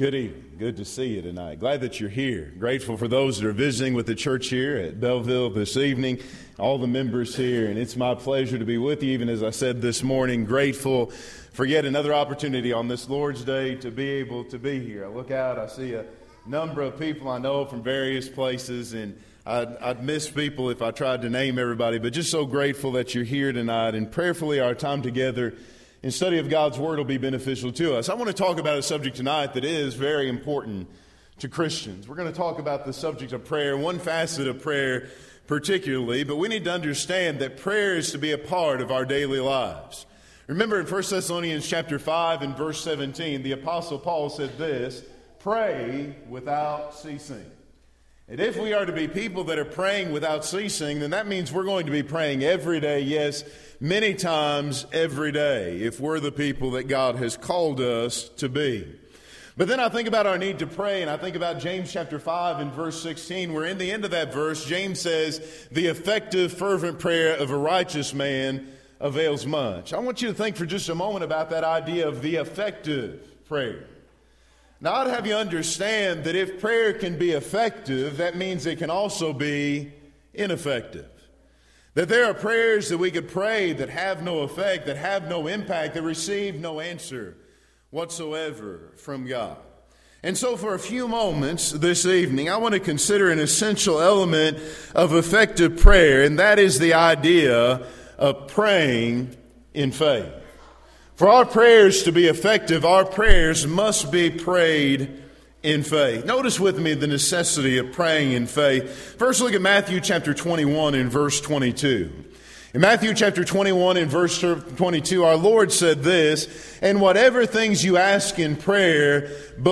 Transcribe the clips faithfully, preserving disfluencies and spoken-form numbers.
Good evening. Good to see you tonight. Glad that you're here. Grateful for those that are visiting with the church here at Belleville this evening, all the members here, and it's my pleasure to be with you, even as I said this morning, grateful for yet another opportunity on this Lord's Day to be able to be here. I look out, I see a number of people I know from various places, and I'd, I'd miss people if I tried to name everybody, but just so grateful that you're here tonight, and prayerfully our time together in study of God's Word will be beneficial to us. I want to talk about a subject tonight that is very important to Christians. We're going to talk about the subject of prayer, one facet of prayer particularly, but we need to understand that prayer is to be a part of our daily lives. Remember in First Thessalonians chapter five and verse seventeen, the Apostle Paul said this, "Pray without ceasing." And if we are to be people that are praying without ceasing, then that means we're going to be praying every day, yes, many times every day, if we're the people that God has called us to be. But then I think about our need to pray, and I think about James chapter five and verse sixteen, where in the end of that verse, James says, "The effective, fervent prayer of a righteous man avails much." I want you to think for just a moment about that idea of the effective prayer. Now, I'd have you understand that if prayer can be effective, that means it can also be ineffective. That there are prayers that we could pray that have no effect, that have no impact, that receive no answer whatsoever from God. And so for a few moments this evening, I want to consider an essential element of effective prayer, and that is the idea of praying in faith. For our prayers to be effective, our prayers must be prayed in faith. Notice with me the necessity of praying in faith. First, look at Matthew chapter twenty-one and verse twenty-two. In Matthew chapter twenty-one and verse twenty-two, our Lord said this, "And whatever things you ask in prayer,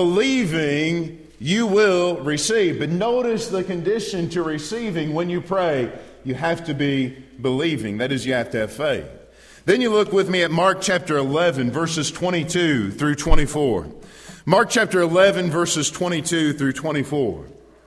believing, you will receive." But notice the condition to receiving when you pray. You have to be believing. That is, you have to have faith. Then you look with me at Mark chapter eleven, verses twenty-two through twenty-four. Mark chapter eleven, verses twenty-two through twenty-four.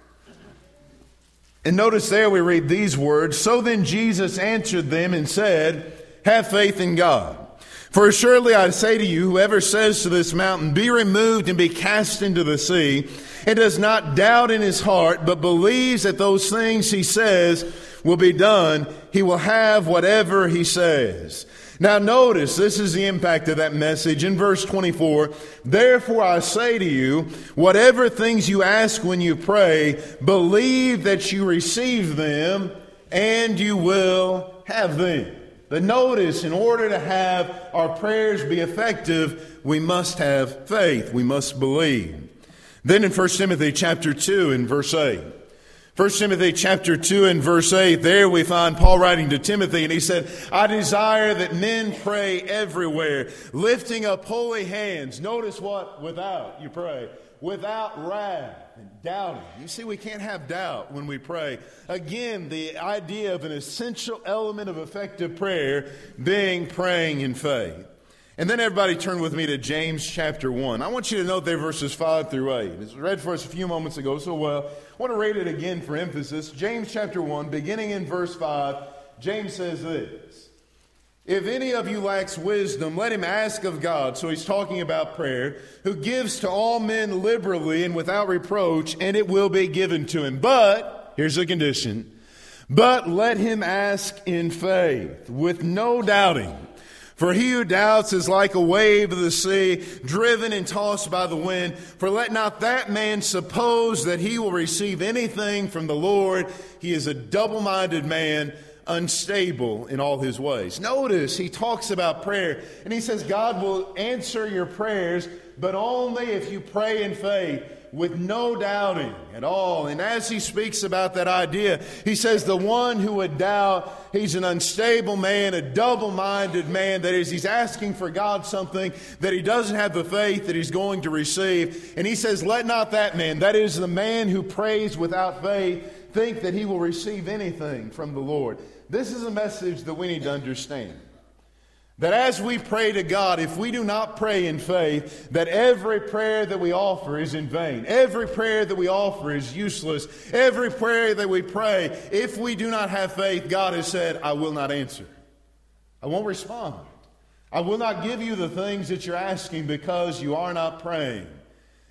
And notice there we read these words, "So then Jesus answered them and said, have faith in God. For assuredly I say to you, whoever says to this mountain, be removed and be cast into the sea, and does not doubt in his heart, but believes that those things he says will be done, he will have whatever he says." Now notice, this is the impact of that message. In verse twenty-four, "Therefore I say to you, whatever things you ask when you pray, believe that you receive them, and you will have them." But notice, in order to have our prayers be effective, we must have faith. We must believe. Then in First Timothy chapter two and verse eight. First Timothy chapter two and verse eight, there we find Paul writing to Timothy, and he said, "I desire that men pray everywhere, lifting up holy hands." Notice what? Without, you pray. Without wrath and doubting. You see, we can't have doubt when we pray. Again, the idea of an essential element of effective prayer being praying in faith. And then everybody turn with me to James chapter one. I want you to note there verses five through eight. It was read for us a few moments ago so well. I want to read it again for emphasis. James chapter one, beginning in verse five, James says this, "If any of you lacks wisdom, let him ask of God." So he's talking about prayer, "who gives to all men liberally and without reproach, and it will be given to him. But," here's the condition, "but let him ask in faith, with no doubting. For he who doubts is like a wave of the sea, driven and tossed by the wind. For let not that man suppose that he will receive anything from the Lord. He is a double-minded man, unstable in all his ways." Notice he talks about prayer, and he says God will answer your prayers, but only if you pray in faith, with no doubting at all. And as he speaks about that idea, he says the one who would doubt, he's an unstable man, a double-minded man. That is, he's asking for God something that he doesn't have the faith that he's going to receive. And he says, let not that man, that is the man who prays without faith, think that he will receive anything from the Lord. This is a message that we need to understand. That as we pray to God, if we do not pray in faith, that every prayer that we offer is in vain. Every prayer that we offer is useless. Every prayer that we pray, if we do not have faith, God has said, I will not answer. I won't respond. I will not give you the things that you're asking because you are not praying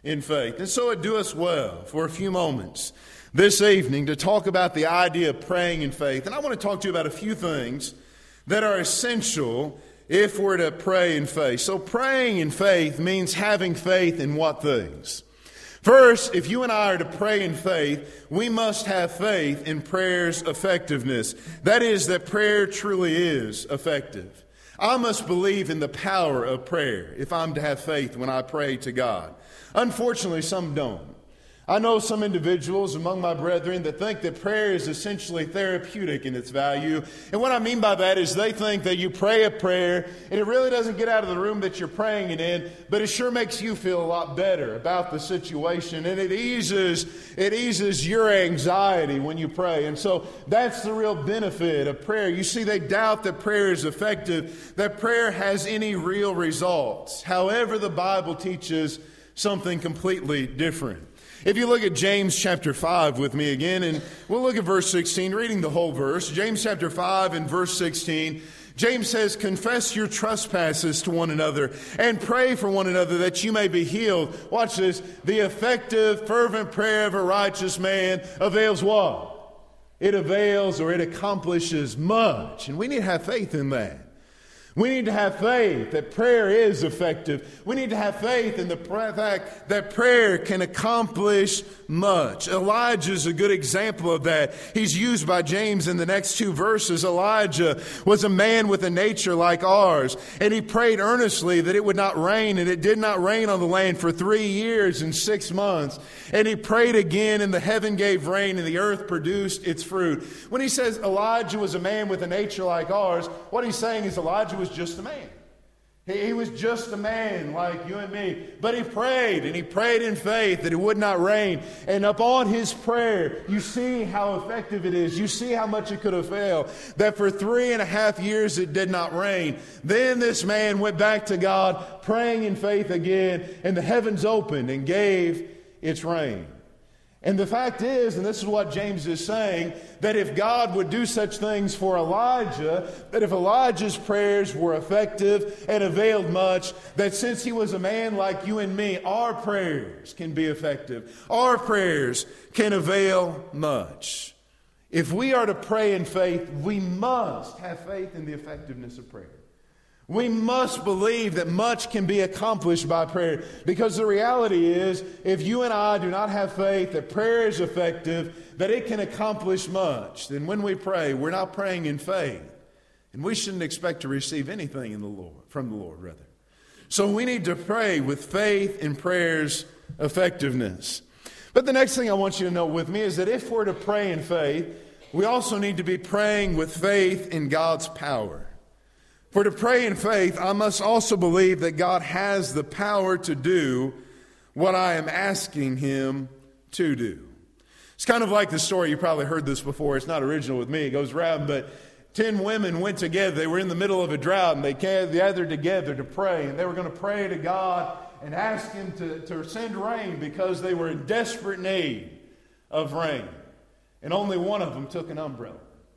in faith. And so it do us well for a few moments this evening to talk about the idea of praying in faith. And I want to talk to you about a few things that are essential if we're to pray in faith. So praying in faith means having faith in what things? First, if you and I are to pray in faith, we must have faith in prayer's effectiveness. That is, that prayer truly is effective. I must believe in the power of prayer if I'm to have faith when I pray to God. Unfortunately, some don't. I know some individuals among my brethren that think that prayer is essentially therapeutic in its value. And what I mean by that is they think that you pray a prayer and it really doesn't get out of the room that you're praying it in, but it sure makes you feel a lot better about the situation. And it eases, it eases your anxiety when you pray. And so that's the real benefit of prayer. You see, they doubt that prayer is effective, that prayer has any real results. However, the Bible teaches something completely different. If you look at James chapter five with me again, and we'll look at verse sixteen, reading the whole verse. James chapter five and verse sixteen, James says, confess your trespasses to one another and pray for one another that you may be healed. Watch this. The effective, fervent prayer of a righteous man avails what? It avails, or it accomplishes much. And we need to have faith in that. We need to have faith that prayer is effective. We need to have faith in the fact that prayer can accomplish much. Elijah is a good example of that. He's used by James in the next two verses. Elijah was a man with a nature like ours, and he prayed earnestly that it would not rain, and it did not rain on the land for three years and six months. And he prayed again, and the heaven gave rain, and the earth produced its fruit. When he says Elijah was a man with a nature like ours, what he's saying is Elijah was just a man. He, he was just a man like you and me. But he prayed, and he prayed in faith that it would not rain. And upon his prayer, you see how effective it is. You see how much it could avail. That for three and a half years it did not rain. Then this man went back to God, praying in faith again, and the heavens opened and gave its rain. And the fact is, and this is what James is saying, that if God would do such things for Elijah, that if Elijah's prayers were effective and availed much, that since he was a man like you and me, our prayers can be effective. Our prayers can avail much. If we are to pray in faith, we must have faith in the effectiveness of prayer. We must believe that much can be accomplished by prayer, because the reality is, if you and I do not have faith that prayer is effective, that it can accomplish much, then when we pray, we're not praying in faith, and we shouldn't expect to receive anything in the Lord, from the Lord, rather. So we need to pray with faith in prayer's effectiveness. But the next thing I want you to know with me is that if we're to pray in faith, we also need to be praying with faith in God's power. For to pray in faith, I must also believe that God has the power to do what I am asking Him to do. It's kind of like the story, you probably heard this before, it's not original with me, it goes around, but ten women went together, they were in the middle of a drought, and they gathered together to pray, and they were going to pray to God and ask Him to, to send rain because they were in desperate need of rain. And only one of them took an umbrella.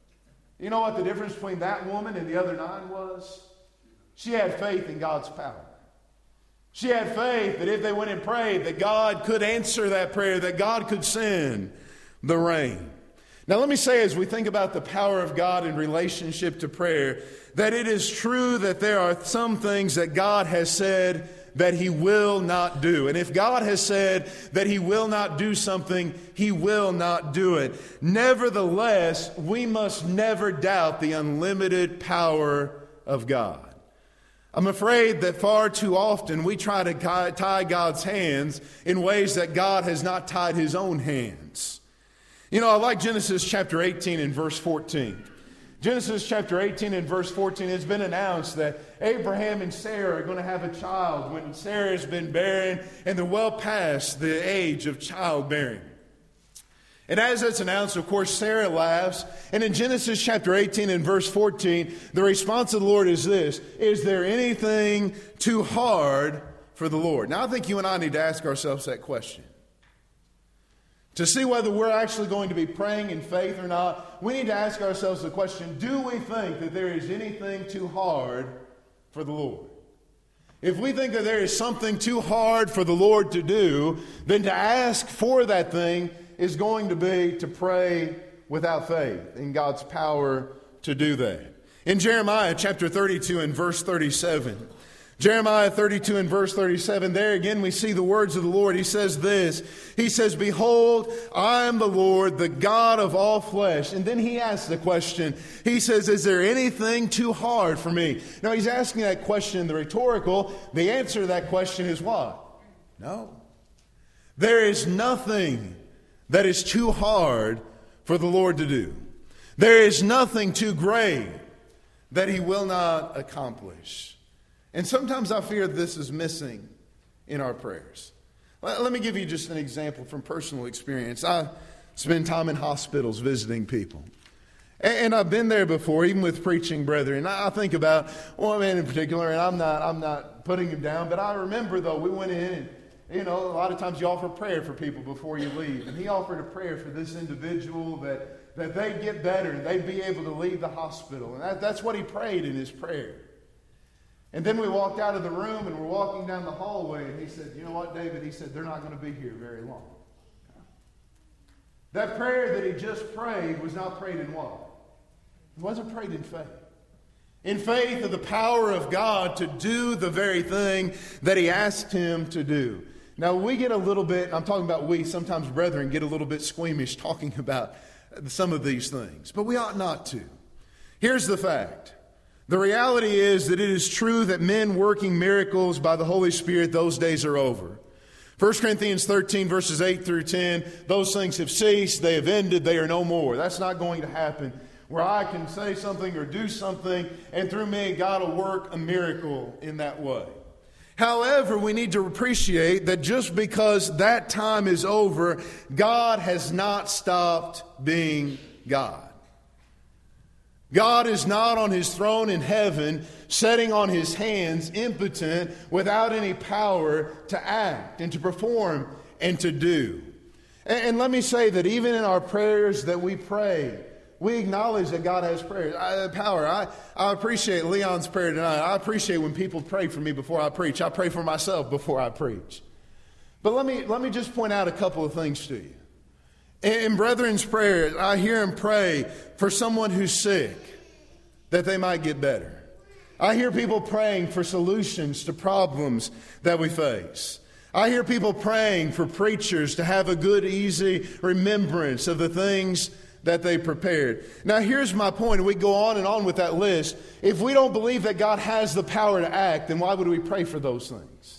You know what the difference between that woman and the other nine was? She had faith in God's power. She had faith that if they went and prayed, that God could answer that prayer, that God could send the rain. Now let me say, as we think about the power of God in relationship to prayer, that it is true that there are some things that God has said that He will not do. And if God has said that He will not do something, He will not do it. Nevertheless, we must never doubt the unlimited power of God. I'm afraid that far too often we try to tie God's hands in ways that God has not tied His own hands. You know, I like Genesis chapter eighteen and verse fourteen. Genesis chapter eighteen and verse fourteen, it's been announced that Abraham and Sarah are going to have a child when Sarah has been barren and they're well past the age of childbearing. And as it's announced, of course, Sarah laughs. And in Genesis chapter eighteen and verse fourteen, the response of the Lord is this: is there anything too hard for the Lord? Now, I think you and I need to ask ourselves that question. To see whether we're actually going to be praying in faith or not, we need to ask ourselves the question, do we think that there is anything too hard for the Lord? If we think that there is something too hard for the Lord to do, then to ask for that thing is going to be to pray without faith in God's power to do that. In Jeremiah chapter thirty-two and verse thirty-seven, Jeremiah thirty-two and verse thirty-seven, there again we see the words of the Lord. He says this, he says, "Behold, I am the Lord, the God of all flesh." And then he asks the question, he says, "Is there anything too hard for me?" Now he's asking that question in the rhetorical. The answer to that question is what? No. There is nothing that is too hard for the Lord to do. There is nothing too great that he will not accomplish. And sometimes I fear this is missing in our prayers. Let me give you just an example from personal experience. I spend time in hospitals visiting people. And I've been there before, even with preaching brethren. I think about one man in particular, and I'm not I'm not putting him down, but I remember, though, we went in and, you know, a lot of times you offer prayer for people before you leave. And he offered a prayer for this individual that, that they'd get better and they'd be able to leave the hospital. And that, that's what he prayed in his prayer. And then we walked out of the room and we're walking down the hallway, and he said, "You know what, David?" He said, "They're not going to be here very long." That prayer that he just prayed was not prayed in what? It wasn't prayed in faith. In faith of the power of God to do the very thing that he asked him to do. Now we get a little bit, I'm talking about we, sometimes brethren get a little bit squeamish talking about some of these things. But we ought not to. Here's the fact. The reality is that it is true that men working miracles by the Holy Spirit, those days are over. First Corinthians thirteen, verses eight through ten, those things have ceased, they have ended, they are no more. That's not going to happen where I can say something or do something, and through me, God will work a miracle in that way. However, we need to appreciate that just because that time is over, God has not stopped being God. God is not on his throne in heaven, sitting on his hands, impotent, without any power to act and to perform and to do. And, and let me say that even in our prayers that we pray, we acknowledge that God has prayer, I, power. I, I appreciate Leon's prayer tonight. I appreciate when people pray for me before I preach. I pray for myself before I preach. But let me, let me just point out a couple of things to you. In brethren's prayer, I hear him pray for someone who's sick, that they might get better. I hear people praying for solutions to problems that we face. I hear people praying for preachers to have a good, easy remembrance of the things that they prepared. Now, here's my point. We go on and on with that list. If we don't believe that God has the power to act, then why would we pray for those things?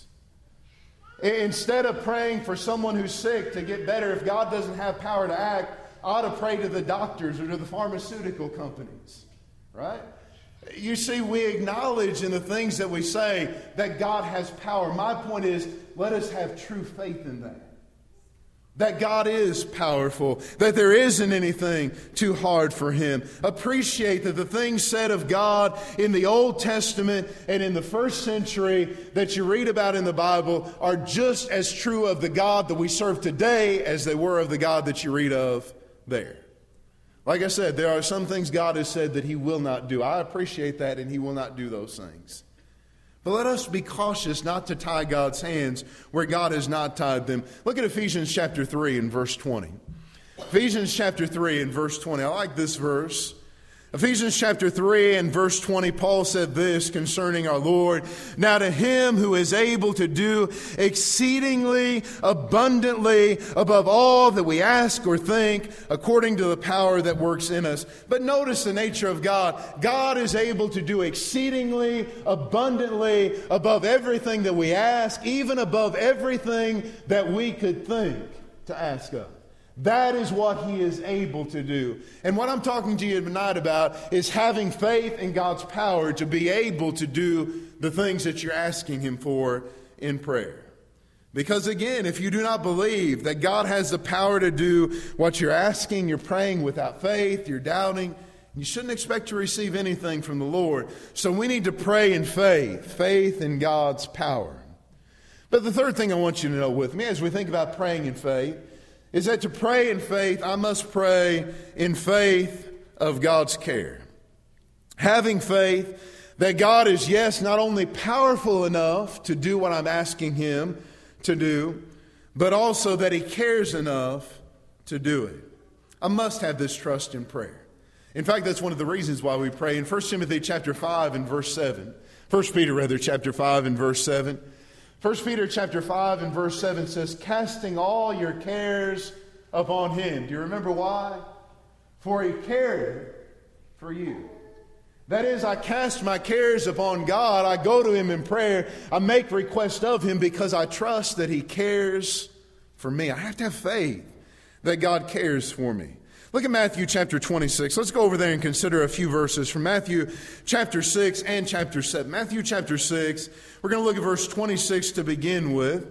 Instead of praying for someone who's sick to get better, if God doesn't have power to act, I ought to pray to the doctors or to the pharmaceutical companies, right? You see, we acknowledge in the things that we say that God has power. My point is, let us have true faith in that. That God is powerful, that there isn't anything too hard for him. Appreciate that the things said of God in the Old Testament and in the first century that you read about in the Bible are just as true of the God that we serve today as they were of the God that you read of there. Like I said, there are some things God has said that he will not do. I appreciate that, and he will not do those things. But let us be cautious not to tie God's hands where God has not tied them. Look at Ephesians chapter three and verse twenty. Ephesians chapter three and verse twenty. I like this verse. Ephesians chapter three and verse twenty, Paul said this concerning our Lord. "Now to him who is able to do exceedingly abundantly above all that we ask or think, according to the power that works in us." But notice the nature of God. God is able to do exceedingly abundantly above everything that we ask, even above everything that we could think to ask of. That is what he is able to do. And what I'm talking to you tonight about is having faith in God's power to be able to do the things that you're asking him for in prayer. Because again, if you do not believe that God has the power to do what you're asking, you're praying without faith, you're doubting, you shouldn't expect to receive anything from the Lord. So we need to pray in faith, faith in God's power. But the third thing I want you to know with me as we think about praying in faith is that to pray in faith, I must pray in faith of God's care. Having faith that God is, yes, not only powerful enough to do what I'm asking Him to do, but also that He cares enough to do it. I must have this trust in prayer. In fact, that's one of the reasons why we pray. In First Timothy chapter five and verse seven, First Peter rather chapter five and verse seven, First Peter chapter five and verse seven says, casting all your cares upon Him. Do you remember why? For He cared for you. That is, I cast my cares upon God. I go to Him in prayer. I make request of Him because I trust that He cares for me. I have to have faith that God cares for me. Look at Matthew chapter twenty-six. Let's go over there and consider a few verses from Matthew chapter six and chapter seven. Matthew chapter six, we're going to look at verse twenty-six to begin with.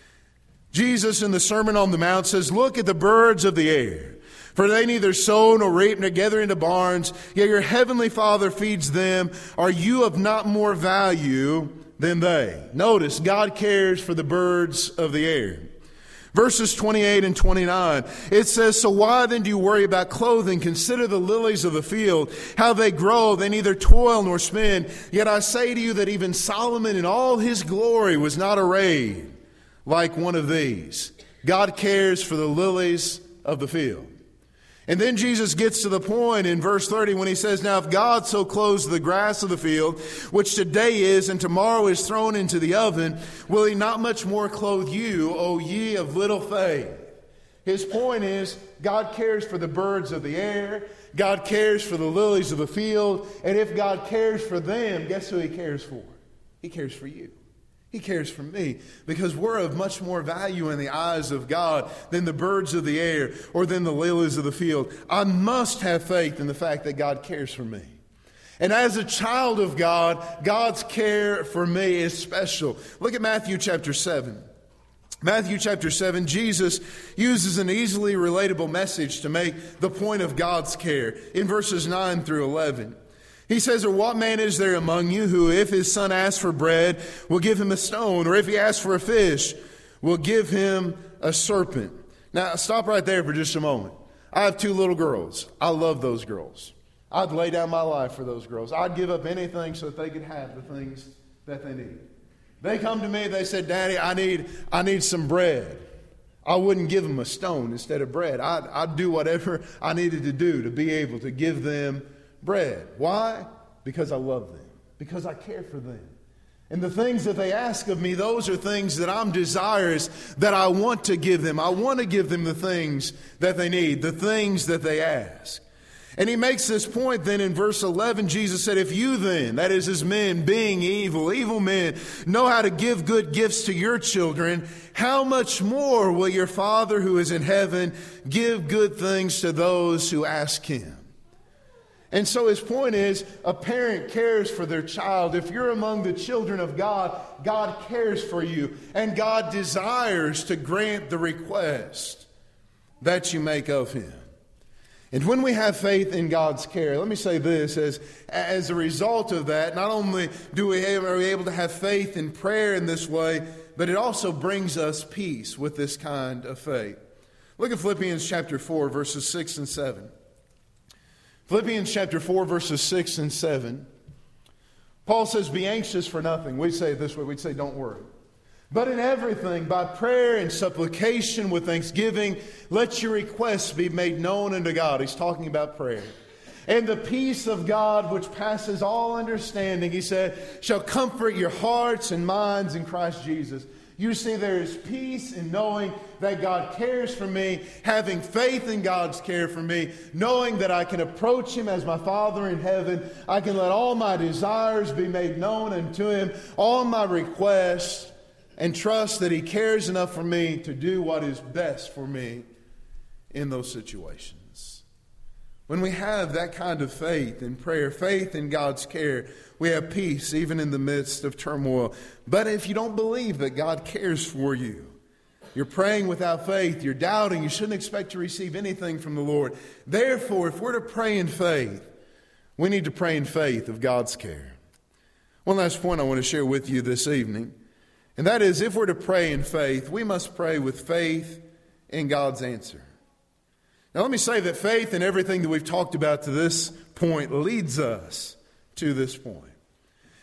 Jesus in the Sermon on the Mount says, look at the birds of the air. For they neither sow nor reap nor gather into barns, yet your heavenly Father feeds them. Are you of not more value than they? Notice, God cares for the birds of the air. Verses twenty-eight and twenty-nine, it says, so why then do you worry about clothing? Consider the lilies of the field, how they grow. They neither toil nor spin. Yet I say to you that even Solomon in all his glory was not arrayed like one of these. God cares for the lilies of the field. And then Jesus gets to the point in verse thirty when He says, now if God so clothes the grass of the field, which today is and tomorrow is thrown into the oven, will He not much more clothe you, O ye of little faith? His point is, God cares for the birds of the air. God cares for the lilies of the field. And if God cares for them, guess who He cares for? He cares for you. He cares for me because we're of much more value in the eyes of God than the birds of the air or than the lilies of the field. I must have faith in the fact that God cares for me. And as a child of God, God's care for me is special. Look at Matthew chapter seven. Matthew chapter seven, Jesus uses an easily relatable message to make the point of God's care in verses nine through eleven. He says, or what man is there among you who, if his son asks for bread, will give him a stone? Or if he asks for a fish, will give him a serpent? Now, stop right there for just a moment. I have two little girls. I love those girls. I'd lay down my life for those girls. I'd give up anything so that they could have the things that they need. They come to me, they said, Daddy, I need, I need some bread. I wouldn't give them a stone instead of bread. I'd, I'd do whatever I needed to do to be able to give them bread. Why? Because I love them. Because I care for them. And the things that they ask of me, those are things that I'm desirous that I want to give them. I want to give them the things that they need, the things that they ask. And He makes this point then in verse eleven. Jesus said, if you then, that is as men, being evil, evil men, know how to give good gifts to your children, how much more will your Father who is in heaven give good things to those who ask Him? And so his point is, a parent cares for their child. If you're among the children of God, God cares for you. And God desires to grant the request that you make of Him. And when we have faith in God's care, let me say this, as, as a result of that, not only do we, are we able to have faith in prayer in this way, but it also brings us peace with this kind of faith. Look at Philippians chapter four, verses six and seven. Philippians chapter four, verses six and seven. Paul says, be anxious for nothing. We'd say it this way. We'd say, don't worry. But in everything, by prayer and supplication with thanksgiving, let your requests be made known unto God. He's talking about prayer. And the peace of God, which passes all understanding, he said, shall comfort your hearts and minds in Christ Jesus. You see, there is peace in knowing that God cares for me, having faith in God's care for me, knowing that I can approach Him as my Father in heaven. I can let all my desires be made known unto Him, all my requests, and trust that He cares enough for me to do what is best for me in those situations. When we have that kind of faith in prayer, faith in God's care, we have peace even in the midst of turmoil. But if you don't believe that God cares for you, you're praying without faith, you're doubting, you shouldn't expect to receive anything from the Lord. Therefore, if we're to pray in faith, we need to pray in faith of God's care. One last point I want to share with you this evening, and that is, if we're to pray in faith, we must pray with faith in God's answer. Now let me say that faith in everything that we've talked about to this point leads us to this point.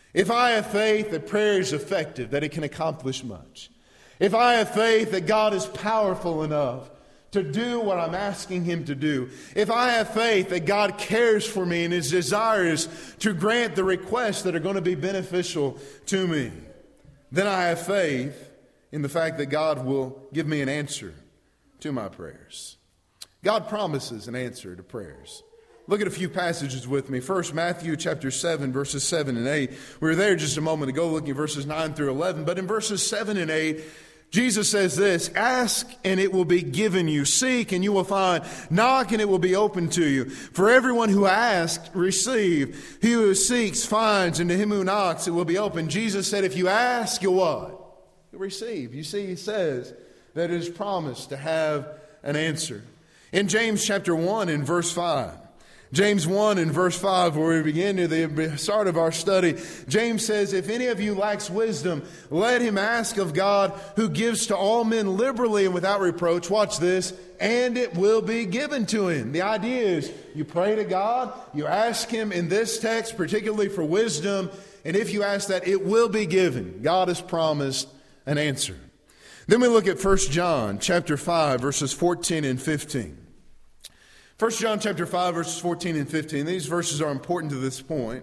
If I have faith that prayer is effective, that it can accomplish much. If I have faith that God is powerful enough to do what I'm asking Him to do. If I have faith that God cares for me and is desirous to grant the requests that are going to be beneficial to me, then I have faith in the fact that God will give me an answer to my prayers. God promises an answer to prayers. Look at a few passages with me. First, Matthew chapter seven, verses seven and eight. We were there just a moment ago looking at verses nine through eleven. But in verses seven and eight, Jesus says this, ask and it will be given you. Seek and you will find. Knock and it will be opened to you. For everyone who asks, receive. He who seeks, finds. And to him who knocks, it will be opened. Jesus said, if you ask, you'll what? You'll receive. You see, He says that it is promised to have an answer. In James chapter one and verse five. James one and verse five, where we begin to the start of our study, James says, if any of you lacks wisdom, let him ask of God, who gives to all men liberally and without reproach. Watch this. And it will be given to him. The idea is you pray to God, you ask Him in this text, particularly for wisdom, and if you ask that, it will be given. God has promised an answer. Then we look at First John chapter five, verses fourteen and fifteen. First John chapter five, verses fourteen and fifteen. These verses are important to this point.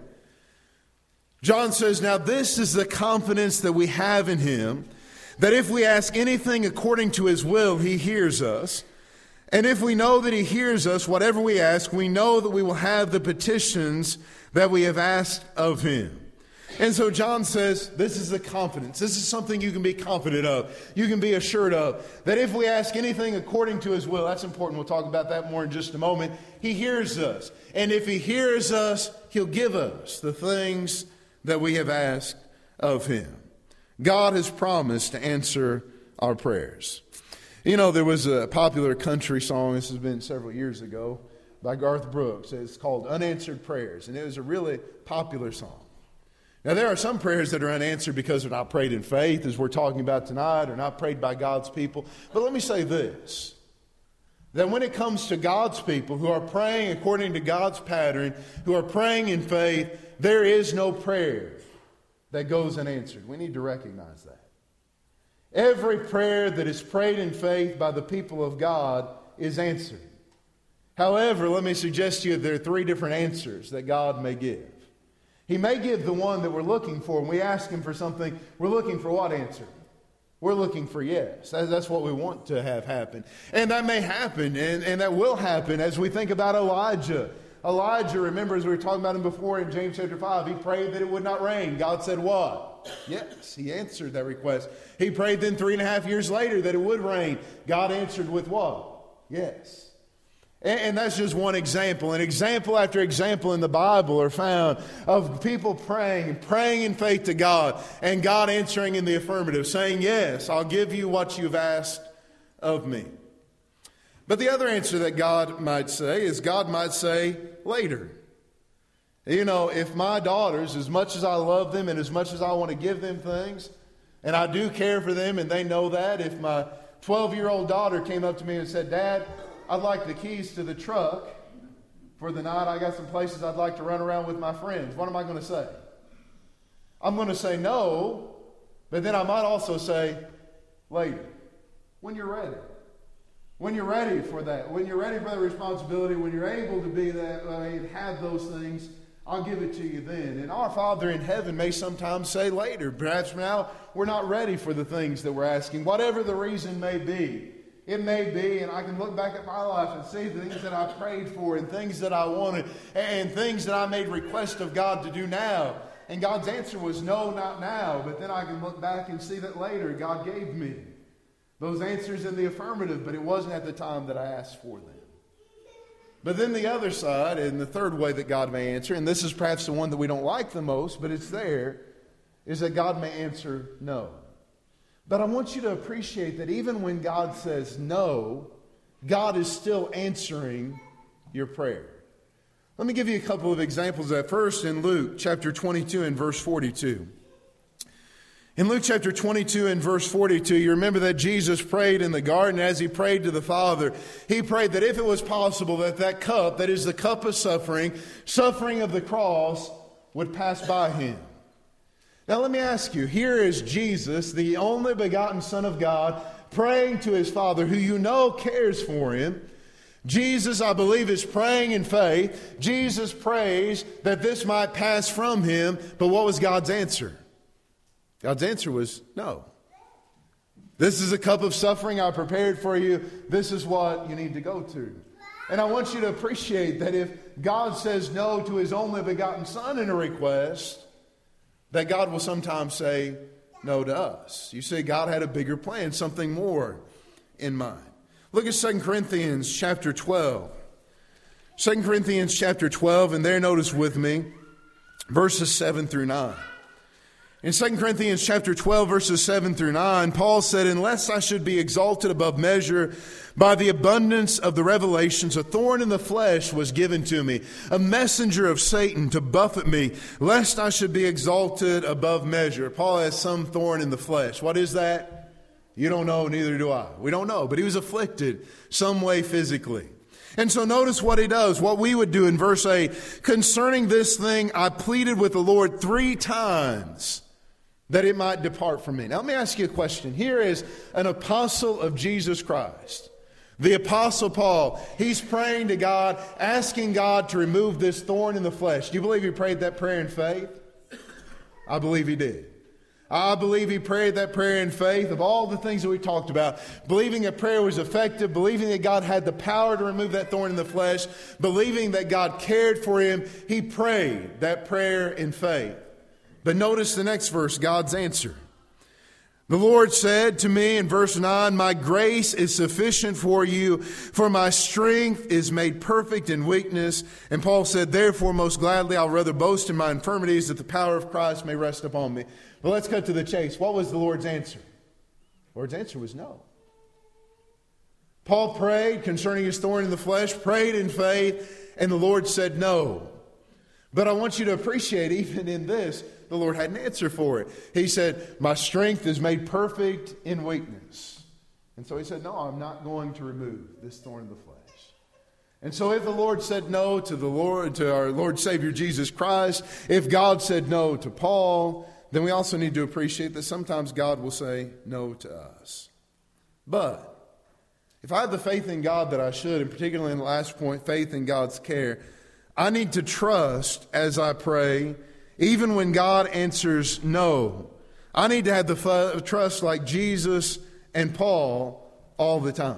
John says, now this is the confidence that we have in Him, that if we ask anything according to His will, He hears us. And if we know that He hears us, whatever we ask, we know that we will have the petitions that we have asked of Him. And so John says, this is the confidence. This is something you can be confident of. You can be assured of. That if we ask anything according to His will, that's important. We'll talk about that more in just a moment. He hears us. And if He hears us, He'll give us the things that we have asked of Him. God has promised to answer our prayers. You know, there was a popular country song, this has been several years ago, by Garth Brooks. It's called Unanswered Prayers. And it was a really popular song. Now, there are some prayers that are unanswered because they're not prayed in faith, as we're talking about tonight, or not prayed by God's people. But let me say this, that when it comes to God's people who are praying according to God's pattern, who are praying in faith, there is no prayer that goes unanswered. We need to recognize that. Every prayer that is prayed in faith by the people of God is answered. However, let me suggest to you there are three different answers that God may give. He may give the one that we're looking for. When we ask Him for something, we're looking for what answer? We're looking for yes. That's what we want to have happen. And that may happen, and, and that will happen as we think about Elijah. Elijah, remember, as we were talking about him before in James chapter five, he prayed that it would not rain. God said what? Yes, He answered that request. He prayed then three and a half years later that it would rain. God answered with what? Yes. And that's just one example. An example after example in the Bible are found of people praying, praying in faith to God, and God answering in the affirmative, saying, yes, I'll give you what you've asked of me. But the other answer that God might say is God might say later. You know, if my daughters, as much as I love them and as much as I want to give them things, and I do care for them and they know that, if my twelve-year-old daughter came up to me and said, Dad, I'd like the keys to the truck for the night. I got some places I'd like to run around with my friends. What am I going to say? I'm going to say no, but then I might also say later, when you're ready. When you're ready for that. When you're ready for that responsibility, when you're able to be that way and have those things, I'll give it to you then. And our Father in heaven may sometimes say later. Perhaps now we're not ready for the things that we're asking, whatever the reason may be. It may be, and I can look back at my life and see the things that I prayed for and things that I wanted and things that I made request of God to do now. And God's answer was no, not now. But then I can look back and see that later God gave me those answers in the affirmative, but it wasn't at the time that I asked for them. But then the other side, and the third way that God may answer, and this is perhaps the one that we don't like the most, but it's there, is that God may answer no. But I want you to appreciate that even when God says no, God is still answering your prayer. Let me give you a couple of examples of that. First, in Luke chapter twenty-two and verse forty-two. In Luke chapter twenty-two and verse forty-two, you remember that Jesus prayed in the garden. As He prayed to the Father, He prayed that if it was possible that that cup, that is the cup of suffering, suffering of the cross, would pass by Him. Now let me ask you, here is Jesus, the only begotten Son of God, praying to his Father who you know cares for him. Jesus, I believe, is praying in faith. Jesus prays that this might pass from him. But what was God's answer? God's answer was no. This is a cup of suffering I prepared for you. This is what you need to go to. And I want you to appreciate that if God says no to his only begotten Son in a request, that God will sometimes say no to us. You see, God had a bigger plan, something more in mind. Look at Second Corinthians chapter twelve. Second Corinthians chapter twelve, and there notice with me verses seven through nine. In Second Corinthians chapter twelve, verses seven through nine, Paul said, "Unless I should be exalted above measure by the abundance of the revelations, a thorn in the flesh was given to me, a messenger of Satan to buffet me, lest I should be exalted above measure." Paul has some thorn in the flesh. What is that? You don't know, neither do I. We don't know, but he was afflicted some way physically. And so notice what he does, what we would do in verse eight. "Concerning this thing, I pleaded with the Lord three times that it might depart from me." Now let me ask you a question. Here is an apostle of Jesus Christ, the Apostle Paul. He's praying to God, asking God to remove this thorn in the flesh. Do you believe he prayed that prayer in faith? I believe he did. I believe he prayed that prayer in faith of all the things that we talked about. Believing that prayer was effective, believing that God had the power to remove that thorn in the flesh, believing that God cared for him. He prayed that prayer in faith. But notice the next verse, God's answer. "The Lord said to me," in verse nine, "My grace is sufficient for you, for my strength is made perfect in weakness." And Paul said, "Therefore, most gladly, I'll rather boast in my infirmities, that the power of Christ may rest upon me." Well, let's cut to the chase. What was the Lord's answer? The Lord's answer was no. Paul prayed concerning his thorn in the flesh, prayed in faith, and the Lord said no. But I want you to appreciate, even in this, the Lord had an answer for it. He said, "My strength is made perfect in weakness." And so he said, no, I'm not going to remove this thorn in the flesh. And so if the Lord said no to the Lord, to our Lord Savior Jesus Christ, if God said no to Paul, then we also need to appreciate that sometimes God will say no to us. But if I have the faith in God that I should, and particularly in the last point, faith in God's care, I need to trust as I pray, even when God answers no. I need to have the f- trust like Jesus and Paul all the time.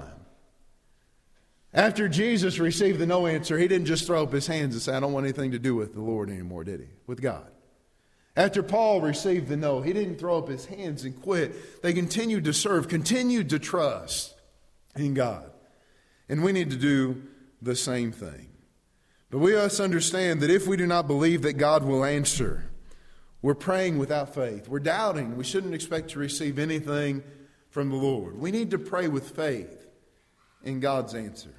After Jesus received the no answer, he didn't just throw up his hands and say, "I don't want anything to do with the Lord anymore," did he? With God. After Paul received the no, he didn't throw up his hands and quit. They continued to serve, continued to trust in God. And we need to do the same thing. But we must understand that if we do not believe that God will answer, we're praying without faith. We're doubting. We shouldn't expect to receive anything from the Lord. We need to pray with faith in God's answer.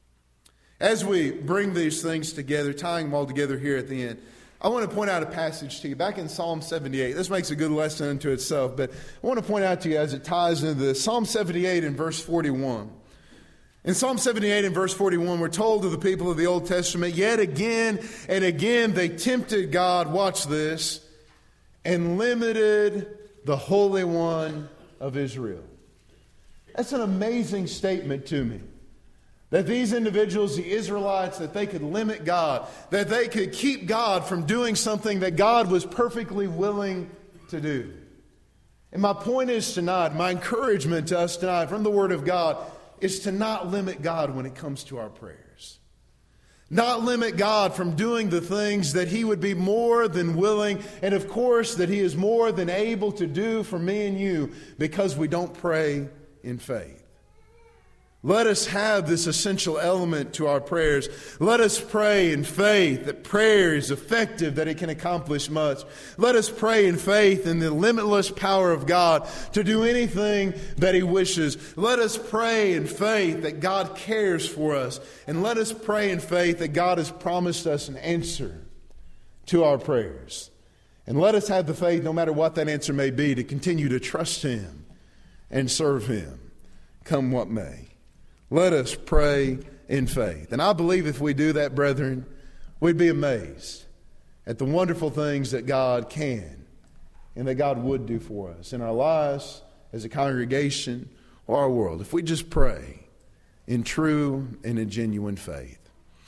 As we bring these things together, tying them all together here at the end, I want to point out a passage to you. Back in Psalm seventy-eight, this makes a good lesson unto itself, but I want to point out to you as it ties into this. Psalm seventy-eight and verse forty-one. In Psalm seventy-eight and verse forty-one, we're told to the people of the Old Testament, yet again and again they tempted God, watch this, and limited the Holy One of Israel. That's an amazing statement to me. That these individuals, the Israelites, that they could limit God, that they could keep God from doing something that God was perfectly willing to do. And my point is tonight, my encouragement to us tonight from the Word of God is to not limit God when it comes to our prayers. Not limit God from doing the things that He would be more than willing, and of course that He is more than able to do for me and you, because we don't pray in faith. Let us have this essential element to our prayers. Let us pray in faith that prayer is effective, that it can accomplish much. Let us pray in faith in the limitless power of God to do anything that He wishes. Let us pray in faith that God cares for us. And let us pray in faith that God has promised us an answer to our prayers. And let us have the faith, no matter what that answer may be, to continue to trust Him and serve Him, come what may. Let us pray in faith. And I believe if we do that, brethren, we'd be amazed at the wonderful things that God can and that God would do for us in our lives, as a congregation, or our world, if we just pray in true and in genuine faith.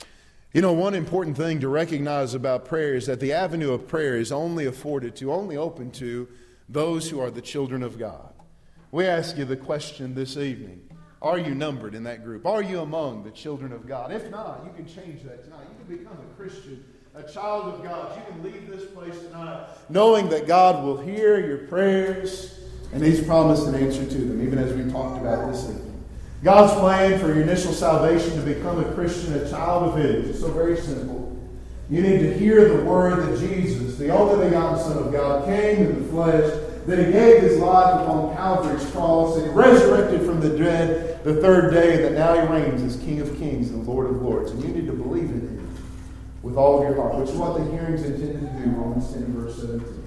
You know, one important thing to recognize about prayer is that the avenue of prayer is only afforded to, only open to those who are the children of God. We ask you the question this evening: are you numbered in that group? Are you among the children of God? If not, you can change that tonight. You can become a Christian, a child of God. You can leave this place tonight knowing that God will hear your prayers and He's promised an answer to them, even as we talked about this evening. God's plan for your initial salvation to become a Christian, a child of His, is so very simple. You need to hear the word that Jesus, the only begotten Son of God, came in the flesh, that He gave His life upon Calvary's cross, and He resurrected from the dead the third day, and that now He reigns as King of kings and Lord of lords. And you need to believe in Him with all of your heart, which is what the hearing's intended to do, Romans ten, verse seventeen.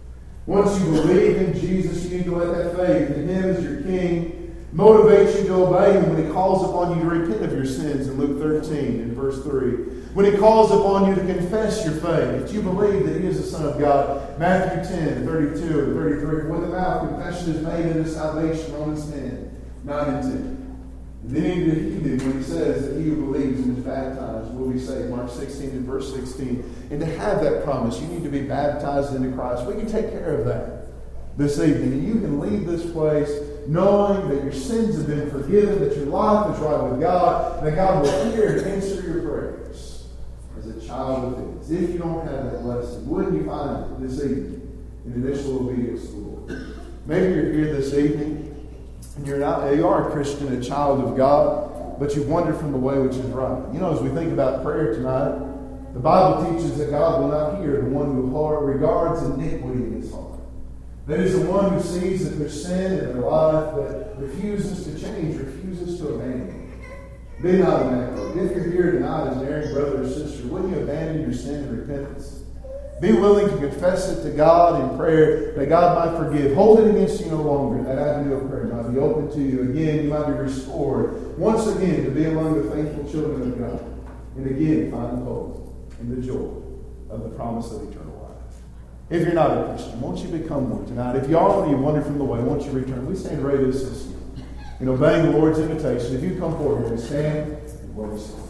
Once you believe in Jesus, you need to let that faith in Him as your King motivate you to obey Him when He calls upon you to repent of your sins in Luke thirteen and verse three. When He calls upon you to confess your faith, that you believe that He is the Son of God, Matthew ten, thirty-two and thirty-three. With the mouth, confession is made unto salvation, Romans ten, nine and ten. And then He heeded when He says that he who believes and is baptized will be saved, Mark sixteen and verse sixteen. And to have that promise, you need to be baptized into Christ. We can take care of that this evening. And you can leave this place knowing that your sins have been forgiven, that your life is right with God, that God will hear and answer your prayers as a child of His. If you don't have that blessing, wouldn't you find it this evening in initial obedience to the Lord? Maybe you're here this evening and you're not, you are a Christian, a child of God, but you've wandered from the way which is right. You know, as we think about prayer tonight, the Bible teaches that God will not hear the one who regards iniquity in his heart. That is the one who sees that there's sin in their life, but refuses to change, refuses to abandon. Be not in that boat. If you're here tonight as an erring brother or sister, wouldn't you abandon your sin and repentance? Be willing to confess it to God in prayer, that God might forgive. Hold it against you no longer. That avenue of prayer might be open to you. Again, you might be restored once again to be among the faithful children of God. And again, find hope and the joy of the promise of eternal life. If you're not a Christian, won't you become one tonight? If you are and you wander from the way, won't you return? We stand ready to assist you in obeying the Lord's invitation. If you come forward, we stand and we'll receive.